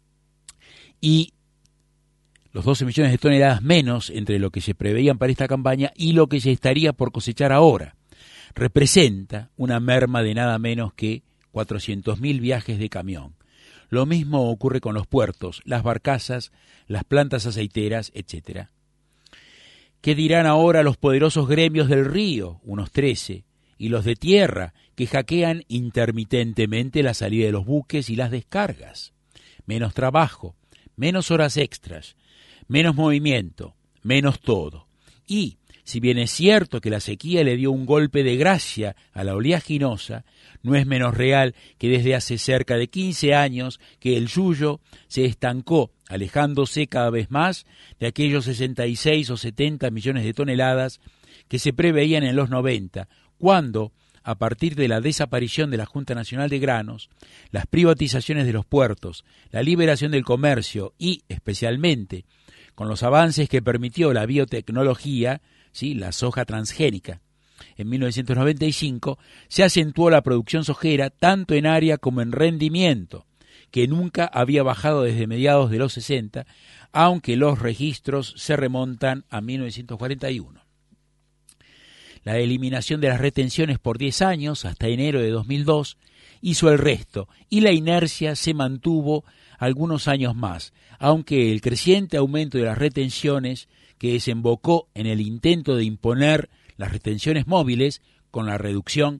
y los 12 millones de toneladas menos entre lo que se preveían para esta campaña y lo que se estaría por cosechar ahora. Representa una merma de nada menos que 400.000 viajes de camión. Lo mismo ocurre con los puertos, las barcazas, las plantas aceiteras, etc. ¿Qué dirán ahora los poderosos gremios del río, unos 13, y los de tierra, que hackean intermitentemente la salida de los buques y las descargas? Menos trabajo, menos horas extras, menos movimiento, menos todo. Y, si bien es cierto que la sequía le dio un golpe de gracia a la oleaginosa, no es menos real que desde hace cerca de 15 años que el yuyo se estancó, alejándose cada vez más de aquellos 66 o 70 millones de toneladas que se preveían en los 90, cuando, a partir de la desaparición de la Junta Nacional de Granos, las privatizaciones de los puertos, la liberación del comercio y, especialmente, con los avances que permitió la biotecnología, ¿sí?, la soja transgénica, en 1995, se acentuó la producción sojera tanto en área como en rendimiento, que nunca había bajado desde mediados de los 60, aunque los registros se remontan a 1941. La eliminación de las retenciones por 10 años, hasta enero de 2002, hizo el resto, y la inercia se mantuvo algunos años más, aunque el creciente aumento de las retenciones, que desembocó en el intento de imponer las retenciones móviles, con la reducción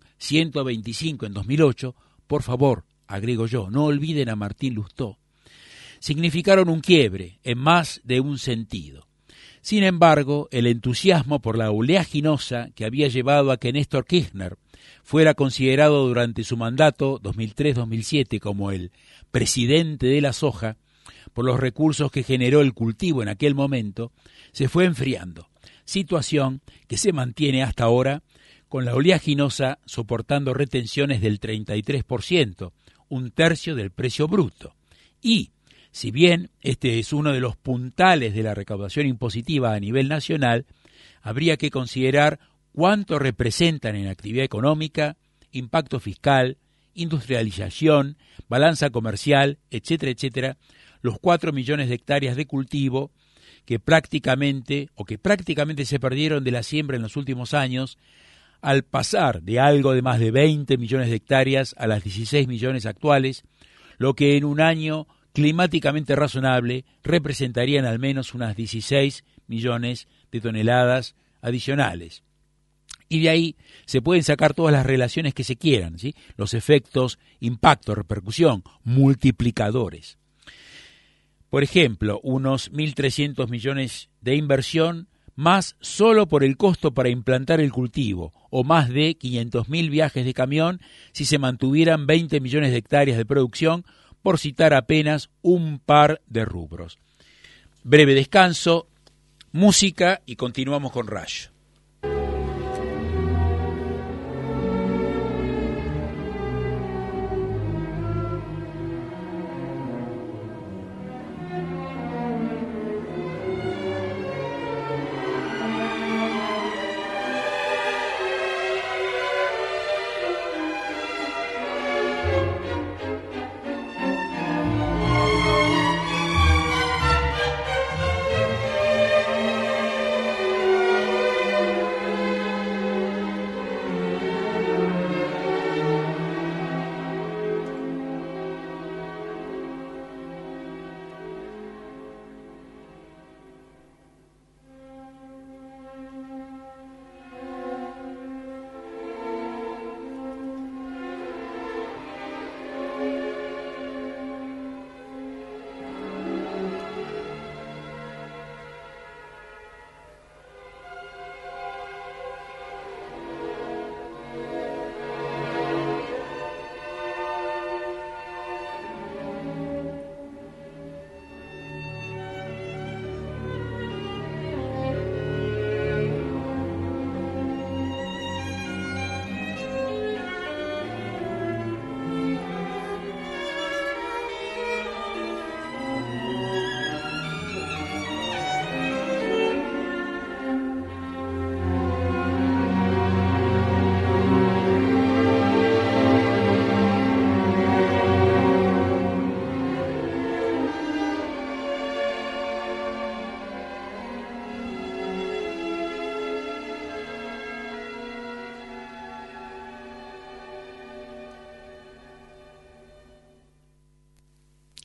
125 en 2008, por favor, agrego yo, no olviden a Martín Lustó, significaron un quiebre en más de un sentido. Sin embargo, el entusiasmo por la oleaginosa que había llevado a que Néstor Kirchner fuera considerado durante su mandato 2003-2007 como el presidente de la soja, por los recursos que generó el cultivo en aquel momento, se fue enfriando, situación que se mantiene hasta ahora, con la oleaginosa soportando retenciones del 33%, un tercio del precio bruto. Y, si bien este es uno de los puntales de la recaudación impositiva a nivel nacional, habría que considerar cuánto representan en actividad económica, impacto fiscal, industrialización, balanza comercial, etcétera, etcétera, los 4 millones de hectáreas de cultivo que prácticamente se perdieron de la siembra en los últimos años, al pasar de algo de más de 20 millones de hectáreas a las 16 millones actuales, lo que en un año climáticamente razonable representarían al menos unas 16 millones de toneladas adicionales. Y de ahí se pueden sacar todas las relaciones que se quieran, ¿sí? Los efectos, impacto, repercusión, multiplicadores. Por ejemplo, unos 1.300 millones de inversión, más solo por el costo para implantar el cultivo, o más de 500.000 viajes de camión si se mantuvieran 20 millones de hectáreas de producción, por citar apenas un par de rubros. Breve descanso, música y continuamos con Rayo.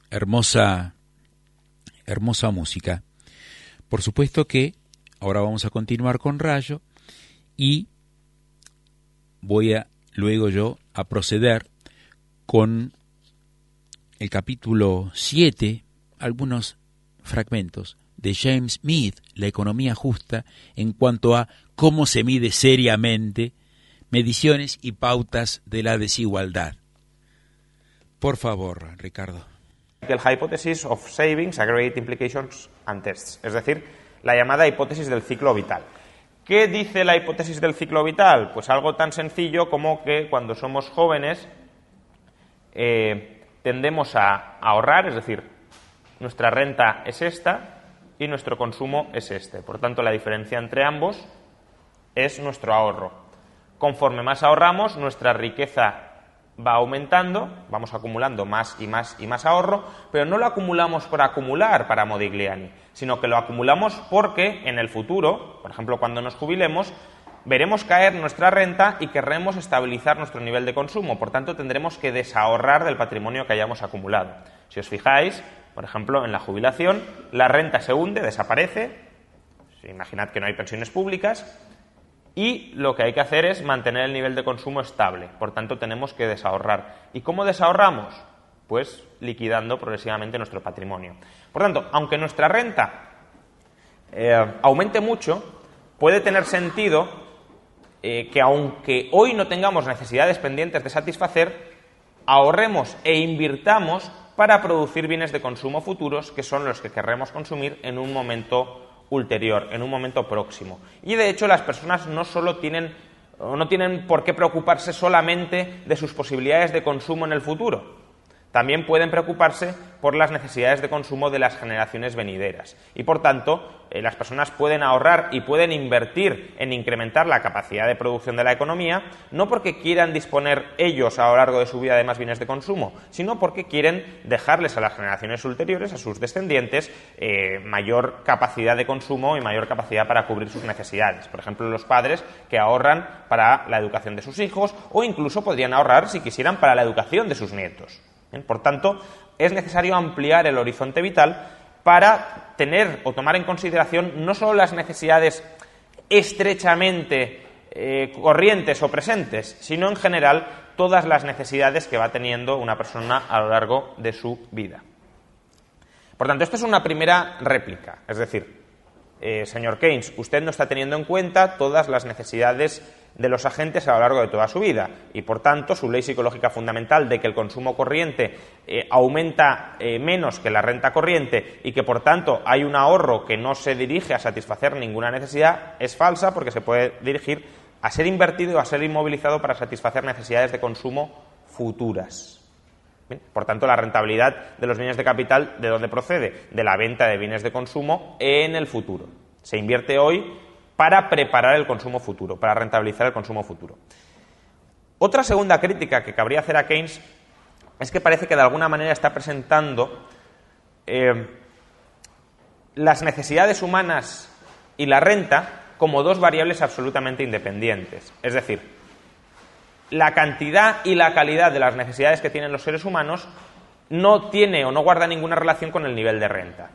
hermosa música. Por supuesto que ahora vamos a continuar con Rayo y voy luego yo a proceder con el capítulo 7, algunos fragmentos de James Mead, La economía justa, en cuanto a cómo se mide seriamente mediciones y pautas de la desigualdad. Por favor, Ricardo. El Hypothesis of Savings, Aggregate Implications and Tests, es decir, la llamada hipótesis del ciclo vital. ¿Qué dice la hipótesis del ciclo vital? Pues algo tan sencillo como que cuando somos jóvenes tendemos a ahorrar, es decir, nuestra renta es esta y nuestro consumo es este. Por tanto, la diferencia entre ambos es nuestro ahorro. Conforme más ahorramos, nuestra riqueza va aumentando, vamos acumulando más y más y más ahorro, pero no lo acumulamos por acumular para Modigliani, sino que lo acumulamos porque en el futuro, por ejemplo, cuando nos jubilemos, veremos caer nuestra renta y querremos estabilizar nuestro nivel de consumo. Por tanto, tendremos que desahorrar del patrimonio que hayamos acumulado. Si os fijáis, por ejemplo, en la jubilación, la renta se hunde, desaparece, imaginad que no hay pensiones públicas, y lo que hay que hacer es mantener el nivel de consumo estable. Por tanto, tenemos que desahorrar. ¿Y cómo desahorramos? Pues liquidando progresivamente nuestro patrimonio. Por tanto, aunque nuestra renta aumente mucho, puede tener sentido que aunque hoy no tengamos necesidades pendientes de satisfacer, ahorremos e invirtamos para producir bienes de consumo futuros, que son los que querremos consumir en un momento ulterior, en un momento próximo. Y de hecho las personas no tienen por qué preocuparse solamente de sus posibilidades de consumo en el futuro. También pueden preocuparse por las necesidades de consumo de las generaciones venideras. Y por tanto, las personas pueden ahorrar y pueden invertir en incrementar la capacidad de producción de la economía, no porque quieran disponer ellos a lo largo de su vida de más bienes de consumo, sino porque quieren dejarles a las generaciones ulteriores, a sus descendientes, mayor capacidad de consumo y mayor capacidad para cubrir sus necesidades. Por ejemplo, los padres que ahorran para la educación de sus hijos o incluso podrían ahorrar, si quisieran, para la educación de sus nietos. Bien, por tanto, es necesario ampliar el horizonte vital para tener o tomar en consideración no solo las necesidades estrechamente corrientes o presentes, sino en general todas las necesidades que va teniendo una persona a lo largo de su vida. Por tanto, esto es una primera réplica, es decir, señor Keynes, usted no está teniendo en cuenta todas las necesidades de los agentes a lo largo de toda su vida y, por tanto, su ley psicológica fundamental de que el consumo corriente aumenta menos que la renta corriente y que, por tanto, hay un ahorro que no se dirige a satisfacer ninguna necesidad es falsa, porque se puede dirigir a ser invertido o a ser inmovilizado para satisfacer necesidades de consumo futuras. Bien, por tanto, la rentabilidad de los bienes de capital, ¿de dónde procede? De la venta de bienes de consumo en el futuro. Se invierte hoy para preparar el consumo futuro, para rentabilizar el consumo futuro. Otra segunda crítica que cabría hacer a Keynes es que parece que de alguna manera está presentando las necesidades humanas y la renta como dos variables absolutamente independientes. Es decir, la cantidad y la calidad de las necesidades que tienen los seres humanos no tiene o no guarda ninguna relación con el nivel de renta.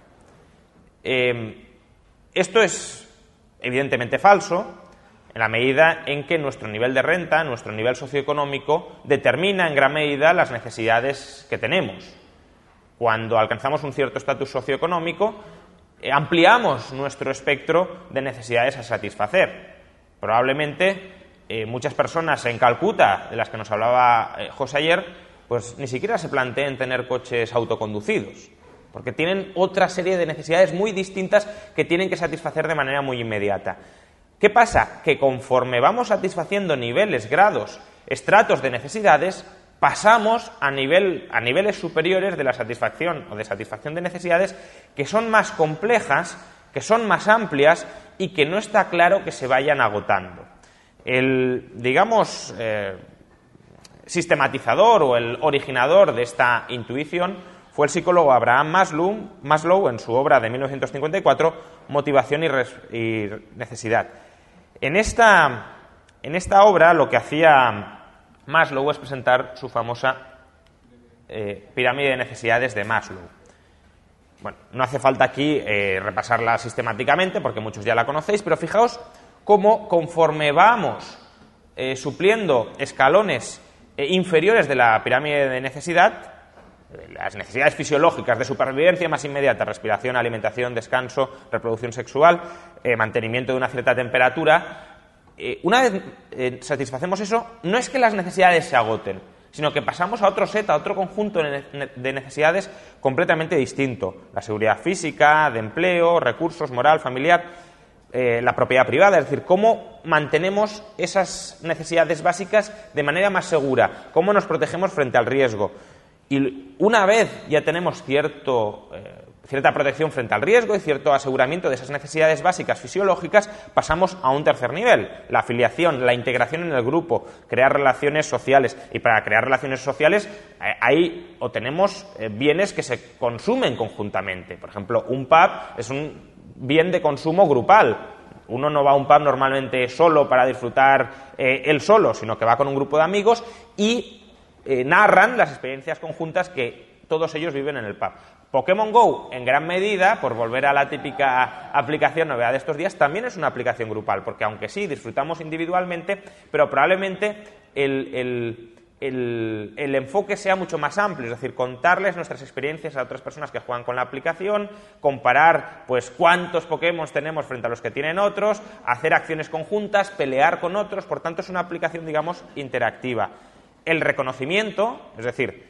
Esto es evidentemente falso, en la medida en que nuestro nivel de renta, nuestro nivel socioeconómico, determina en gran medida las necesidades que tenemos. Cuando alcanzamos un cierto estatus socioeconómico, ampliamos nuestro espectro de necesidades a satisfacer. Probablemente muchas personas en Calcuta, de las que nos hablaba José ayer, pues ni siquiera se planteen tener coches autoconducidos, porque tienen otra serie de necesidades muy distintas que tienen que satisfacer de manera muy inmediata. ¿Qué pasa? Que conforme vamos satisfaciendo niveles, grados, estratos de necesidades, pasamos a niveles superiores de la satisfacción o de satisfacción de necesidades que son más complejas, que son más amplias y que no está claro que se vayan agotando. El, digamos, sistematizador o el originador de esta intuición fue el psicólogo Abraham Maslow en su obra de 1954, Motivación y necesidad. En esta obra lo que hacía Maslow es presentar su famosa pirámide de necesidades de Maslow. Bueno, no hace falta aquí repasarla sistemáticamente porque muchos ya la conocéis, pero fijaos cómo conforme vamos supliendo escalones inferiores de la pirámide de necesidad, las necesidades fisiológicas de supervivencia más inmediata, respiración, alimentación, descanso, reproducción sexual, mantenimiento de una cierta temperatura, una vez satisfacemos eso, no es que las necesidades se agoten, sino que pasamos a otro set, a otro conjunto de necesidades completamente distinto. La seguridad física, de empleo, recursos, moral, familiar, la propiedad privada, es decir, cómo mantenemos esas necesidades básicas de manera más segura, cómo nos protegemos frente al riesgo. Y una vez ya tenemos cierta protección frente al riesgo y cierto aseguramiento de esas necesidades básicas fisiológicas, pasamos a un tercer nivel, la afiliación, la integración en el grupo, crear relaciones sociales. Y para crear relaciones sociales hay o tenemos bienes que se consumen conjuntamente. Por ejemplo, un pub es un bien de consumo grupal. Uno no va a un pub normalmente solo para disfrutar él solo, sino que va con un grupo de amigos y narran las experiencias conjuntas que todos ellos viven en el pub. Pokémon GO, en gran medida, por volver a la típica aplicación novedad de estos días, también es una aplicación grupal, porque aunque sí disfrutamos individualmente, pero probablemente el enfoque sea mucho más amplio, es decir, contarles nuestras experiencias a otras personas que juegan con la aplicación, comparar pues cuántos Pokémon tenemos frente a los que tienen otros, hacer acciones conjuntas, pelear con otros, por tanto es una aplicación, digamos, interactiva. El reconocimiento, es decir,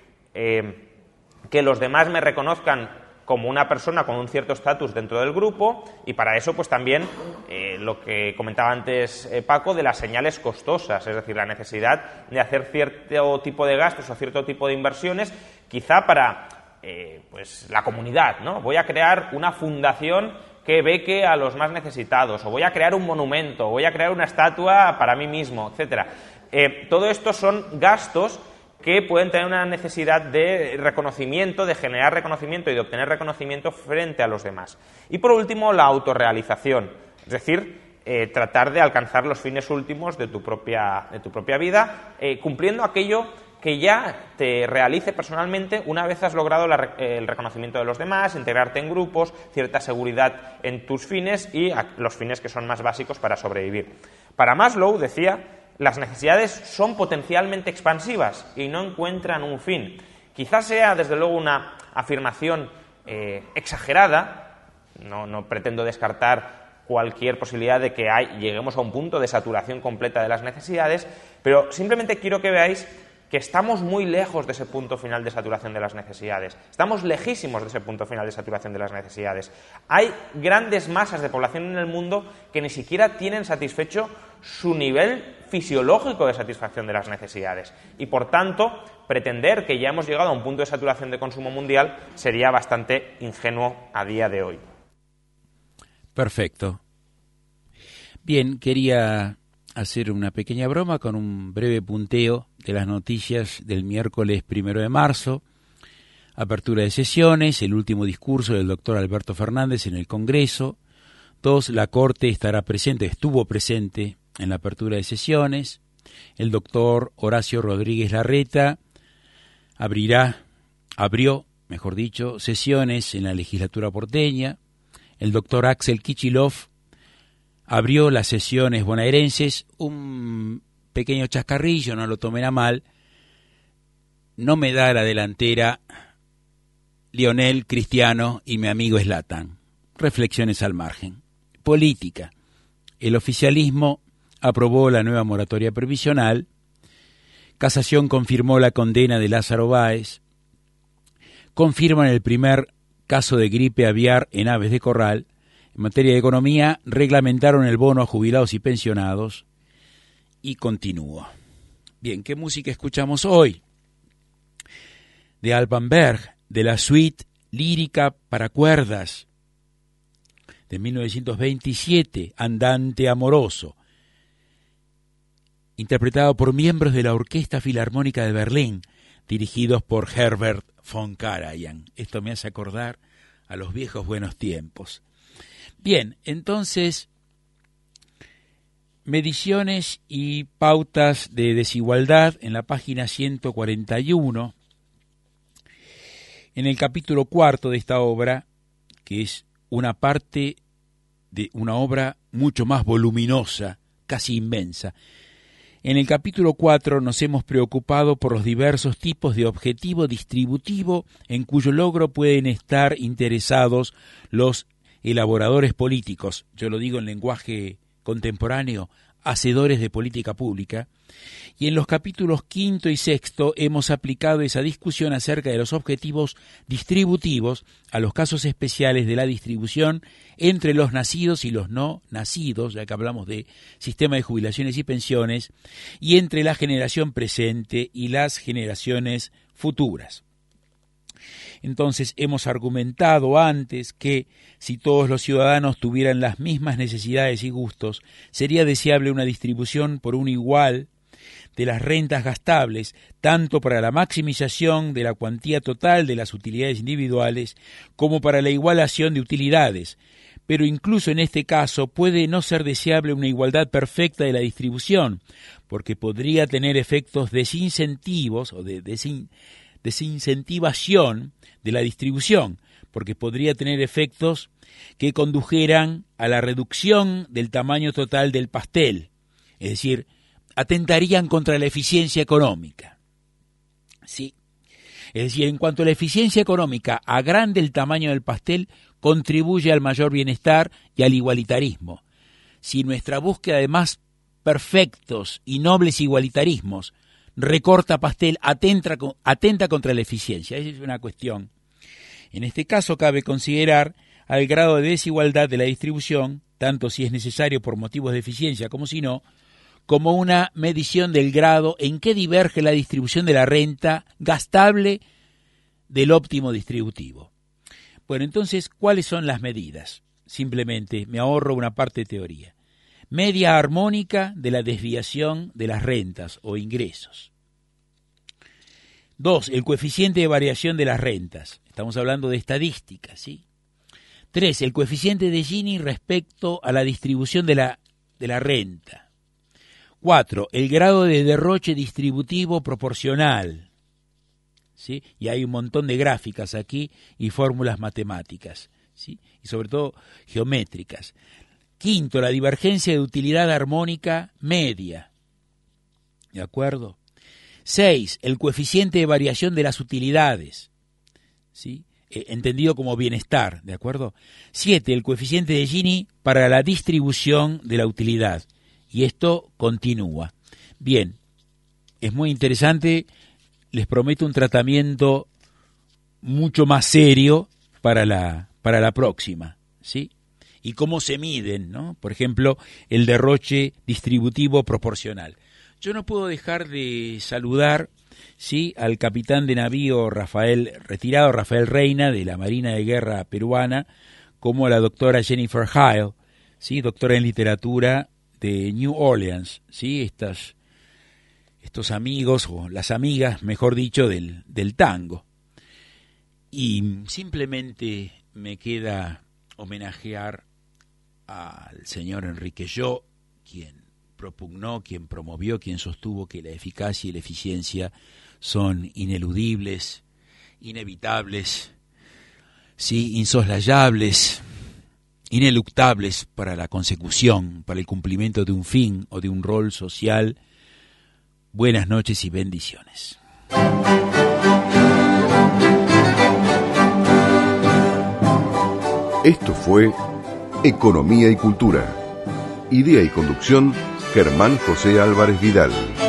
que los demás me reconozcan como una persona con un cierto estatus dentro del grupo, y para eso pues también lo que comentaba antes Paco de las señales costosas, es decir, la necesidad de hacer cierto tipo de gastos o cierto tipo de inversiones, quizá para pues la comunidad, ¿no? Voy a crear una fundación que beque a los más necesitados, o voy a crear un monumento, o voy a crear una estatua para mí mismo, etcétera. Todo esto son gastos que pueden tener una necesidad de reconocimiento, de generar reconocimiento y de obtener reconocimiento frente a los demás. Y por último, la autorrealización, es decir, tratar de alcanzar los fines últimos de tu propia vida, cumpliendo aquello que ya te realice personalmente una vez has logrado el reconocimiento de los demás, integrarte en grupos, cierta seguridad en tus fines y los fines que son más básicos para sobrevivir. Para Maslow, decía, las necesidades son potencialmente expansivas y no encuentran un fin. Quizás sea, desde luego, una afirmación exagerada, no pretendo descartar cualquier posibilidad de que lleguemos a un punto de saturación completa de las necesidades, pero simplemente quiero que veáis que estamos muy lejos de ese punto final de saturación de las necesidades. Estamos lejísimos de ese punto final de saturación de las necesidades. Hay grandes masas de población en el mundo que ni siquiera tienen satisfecho su nivel fisiológico de satisfacción de las necesidades. Y, por tanto, pretender que ya hemos llegado a un punto de saturación de consumo mundial sería bastante ingenuo a día de hoy. Perfecto. Bien, quería hacer una pequeña broma con un breve punteo de las noticias del miércoles 1 de marzo. Apertura de sesiones, el último discurso del doctor Alberto Fernández en el Congreso. 2. La Corte estuvo presente en la apertura de sesiones. El doctor Horacio Rodríguez Larreta abrió sesiones en la legislatura porteña. El doctor Axel Kicillof abrió las sesiones bonaerenses. Un pequeño chascarrillo, no lo tomen a mal, no me da la delantera Lionel, Cristiano y mi amigo Zlatan. Reflexiones al margen. Política. El oficialismo aprobó la nueva moratoria previsional. Casación confirmó la condena de Lázaro Báez. Confirman el primer caso de gripe aviar en aves de corral. En materia de economía, reglamentaron el bono a jubilados y pensionados. Y continúo. Bien, ¿qué música escuchamos hoy? De Alban Berg, de la suite lírica para cuerdas de 1927, Andante Amoroso, interpretado por miembros de la Orquesta Filarmónica de Berlín, dirigidos por Herbert von Karajan. Esto me hace acordar a los viejos buenos tiempos. Bien, entonces, mediciones y pautas de desigualdad en la página 141. En el capítulo 4 de esta obra, que es una parte de una obra mucho más voluminosa, casi inmensa, en el capítulo 4 nos hemos preocupado por los diversos tipos de objetivo distributivo en cuyo logro pueden estar interesados los elaboradores políticos, yo lo digo en lenguaje contemporáneo, hacedores de política pública, y en los capítulos 5 y 6 hemos aplicado esa discusión acerca de los objetivos distributivos a los casos especiales de la distribución entre los nacidos y los no nacidos, ya que hablamos de sistema de jubilaciones y pensiones, y entre la generación presente y las generaciones futuras. Entonces hemos argumentado antes que si todos los ciudadanos tuvieran las mismas necesidades y gustos, sería deseable una distribución por un igual de las rentas gastables, tanto para la maximización de la cuantía total de las utilidades individuales como para la igualación de utilidades. Pero incluso en este caso puede no ser deseable una igualdad perfecta de la distribución, porque podría tener efectos desincentivos o de desincentivación de la distribución, porque podría tener efectos que condujeran a la reducción del tamaño total del pastel, es decir, atentarían contra la eficiencia económica. ¿Sí? Es decir, en cuanto a la eficiencia económica agrande el tamaño del pastel, contribuye al mayor bienestar y al igualitarismo. Si nuestra búsqueda de más perfectos y nobles igualitarismos recorta pastel, atenta contra la eficiencia. Esa es una cuestión. En este caso cabe considerar al grado de desigualdad de la distribución, tanto si es necesario por motivos de eficiencia como si no, como una medición del grado en que diverge la distribución de la renta gastable del óptimo distributivo. Bueno, entonces, ¿cuáles son las medidas? Simplemente me ahorro una parte de teoría. Media armónica de la desviación de las rentas o ingresos. 2. El coeficiente de variación de las rentas. Estamos hablando de estadística, ¿sí? 3. El coeficiente de Gini respecto a la distribución de la renta. 4. El grado de derroche distributivo proporcional. ¿Sí? Y hay un montón de gráficas aquí y fórmulas matemáticas, ¿sí? Y sobre todo geométricas. 5. La divergencia de utilidad armónica media. ¿De acuerdo? 6. El coeficiente de variación de las utilidades, ¿sí? Entendido como bienestar, ¿de acuerdo? 7. El coeficiente de Gini para la distribución de la utilidad. Y esto continúa. Bien, es muy interesante, les prometo un tratamiento mucho más serio para la próxima, ¿sí? Y cómo se miden, ¿no? Por ejemplo, el derroche distributivo proporcional. Yo no puedo dejar de saludar, ¿sí?, al capitán de navío retirado Rafael Reina de la Marina de Guerra peruana, como a la doctora Jennifer Hale, ¿sí?, doctora en literatura de New Orleans, ¿sí?, estos amigos, o las amigas, mejor dicho, del tango. Y simplemente me queda homenajear al señor Enrique Yo, quien propugnó, quien promovió, quien sostuvo que la eficacia y la eficiencia son ineludibles, inevitables, sí, insoslayables, ineluctables para la consecución, para el cumplimiento de un fin o de un rol social. Buenas noches y bendiciones. Esto fue Economía y Cultura. Idea y conducción, Germán José Álvarez Vidal.